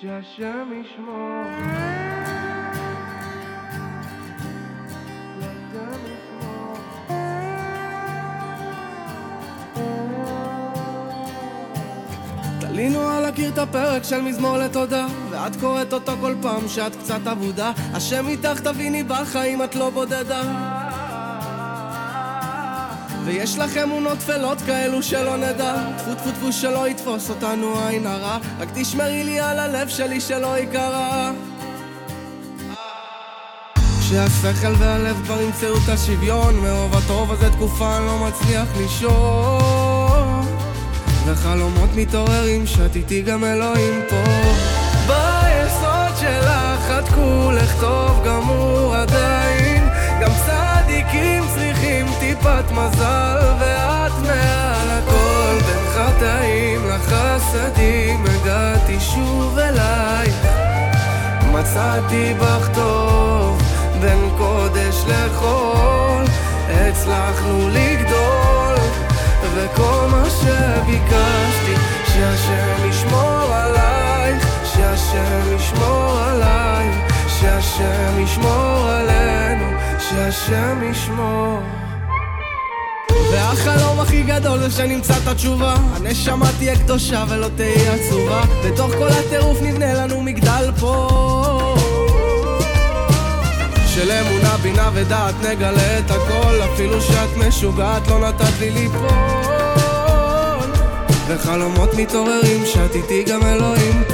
שהשם ישמור. תלינו על הקיר את הפרק של מזמור לתודה, ואת קוראת אותו כל פעם שאת קצת עבודה. השם איתך תביני בחיים את לא בודדה, ויש לך אמונות תפלות כאלו שלא נדע. טפו טפו טפו שלא יתפוס אותנו עין הרע, רק תשמרי לי על הלב שלי שלא יקרה. כשהשכל והלב כבר ימצאו את השוויון, מרוב הטוב הזה תקופה אני לא מצליח לישון, וחלומות מתעוררים שאת איתי גם אלוהים פה. ביסוד שלך את כולך טוב גמור עדיין, גם צדיקים צריכים טיפת מזל, ואת מעל הכל בין חטאים לחסדים הגעתי שוב אלייך. מצאתי בך טוב בין קודש לחול, הצלחנו לגדול, וכל מה שביקשתי שהשם ישמור עלייך, שהשם ישמור עלייך, שהשם ישמור עלינו, שהשם ישמור. והחלום הכי גדול זה שנמצא את התשובה, הנשמה תהיה קדושה ולא תהיה עצובה, בתוך כל הטירוף נבנה לנו מגדל פה של אמונה, בינה ודעת, נגלה את הכל, אפילו שאת משוגעת לא נתת לי ליפול, וחלומות מתעוררים שאת איתי גם אלוהים